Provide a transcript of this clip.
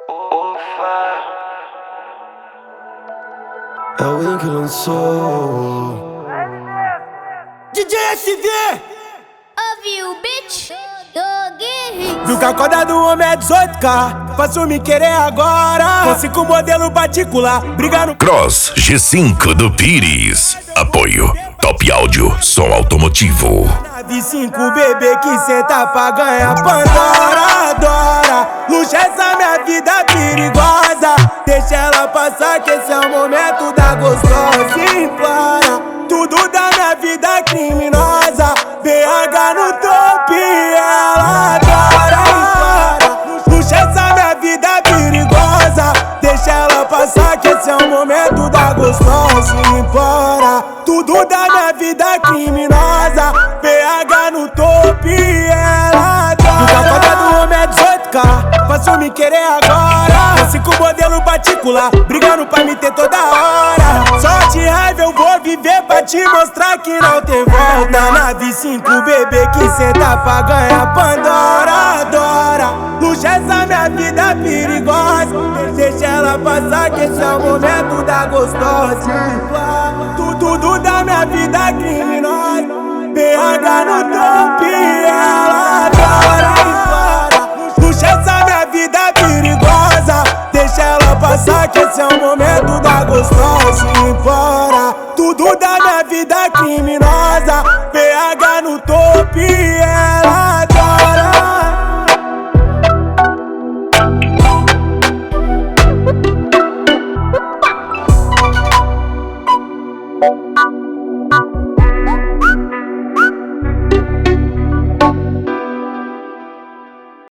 É o Win que lançou. DJ SV! Ouviu, bitch? Dog. Viu que a corda do homem é 18K. Faço me querer agora. Consigo modelo particular. Briga no Cross G5 do Pires. Apoio Top Áudio, som automotivo. Nave 5, bebê que senta pra ganhar. Pandora adora. Luxa essa minha vida perigosa. Deixa ela passar que esse é o momento da gostosa. Implora tudo da minha vida criminosa. BH no top, ela adora. Luxa essa minha vida perigosa. Deixa ela passar que esse é o momento da gostosa. Implora tudo da minha vida criminosa. BH no top, ela adora. Do café do homem é 18K. Faço me querer agora. Consigo modelo particular. Brigando pra me ter toda hora. Só de raiva eu vou viver pra te mostrar que não tem volta. Nave 5, bebê que senta pra ganhar. Pandora adora. Luxa essa minha vida perigosa. Deixa ela passar que esse é o momento da gostosa. Tudo da minha vida criminosa. BH no top, ela